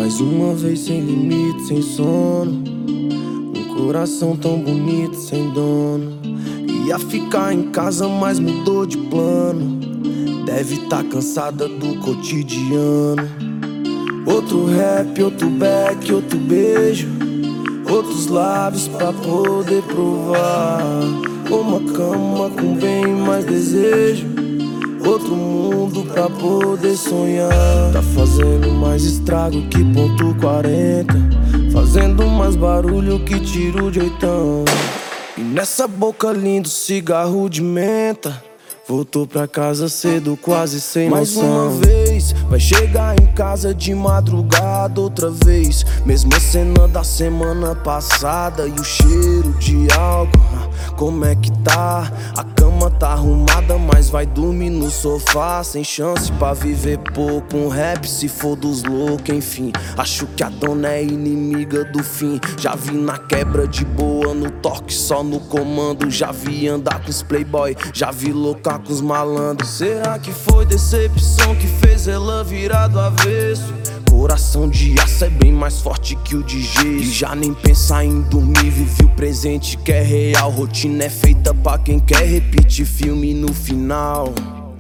Mais uma vez sem limite, sem sono. Um coração tão bonito, sem dono. Ia ficar em casa, mas mudou de plano. Deve tá cansada do cotidiano. Outro rap, outro back, outro beijo. Outros lábios pra poder provar. Uma cama com bem mais desejo. Outro mundo pra poder sonhar. Tá fazendo mais estrago que ponto 40. Fazendo mais barulho que tiro de oitão. E nessa boca lindo cigarro de menta. Voltou pra casa cedo, quase sem noção. Mais uma vez, vai chegar em casa de madrugada outra vez. Mesma cena da semana passada e o cheiro de álcool. Como é que tá? A cama tá arrumada, mas vai dormir no sofá. Sem chance pra viver pouco, um rap se for dos loucos, enfim. Acho que a dona é inimiga do fim. Já vi na quebra de boa, no toque só no comando. Já vi andar com os playboy, já vi loucar com os malandros. Será que foi decepção que fez ela virar do avesso? Coração de aço é bem mais forte que o de gesso. E já nem pensar em dormir, vive o presente que é real. Rotina é feita pra quem quer repetir filme no final.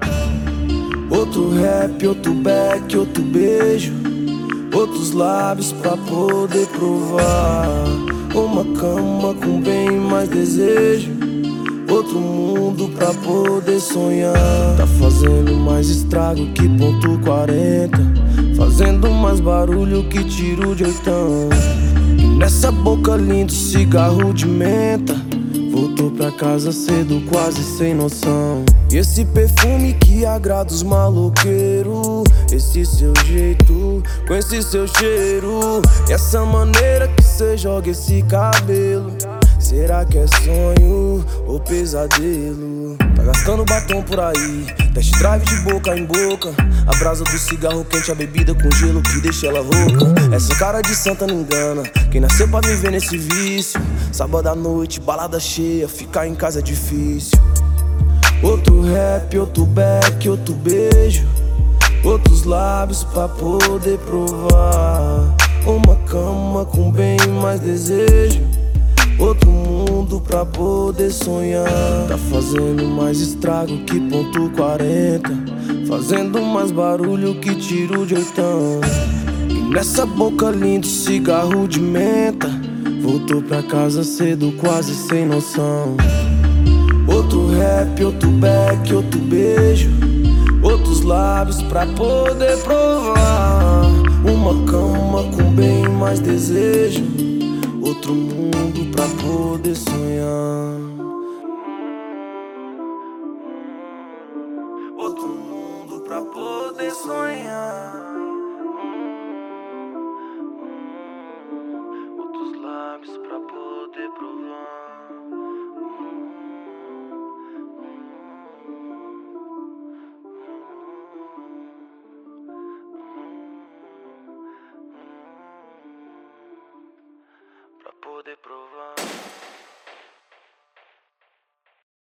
Outro rap, outro back, outro beijo. Outros lábios pra poder provar. Uma cama com bem mais desejo. Outro mundo pra poder sonhar. Tá fazendo mais estrago que ponto 40. Fazendo mais barulho que tiro de oitão. E nessa boca lindo cigarro de menta. Voltou pra casa cedo, quase sem noção. E esse perfume que agrada os maloqueiros. Esse seu jeito, com esse seu cheiro. E essa maneira que cê joga esse cabelo. Será que é sonho ou pesadelo? Tá gastando batom por aí, test drive de boca em boca. A brasa do cigarro quente, a bebida com gelo que deixa ela rouca. Essa cara de santa não engana quem nasceu pra viver nesse vício. Sábado à noite, balada cheia, ficar em casa é difícil. Outro rap, outro back, outro beijo. Outros lábios pra poder provar. Uma cama com bem mais desejo. Outro mundo pra poder sonhar. Tá fazendo mais estrago que ponto 40. Fazendo mais barulho que tiro de oitão. E nessa boca lindo cigarro de menta. Voltou pra casa cedo, quase sem noção. Outro rap, outro back, outro beijo. Outros lábios pra poder provar. Uma cama com bem mais desejo. Outro mundo pra poder sonhar. Outro mundo pra poder sonhar.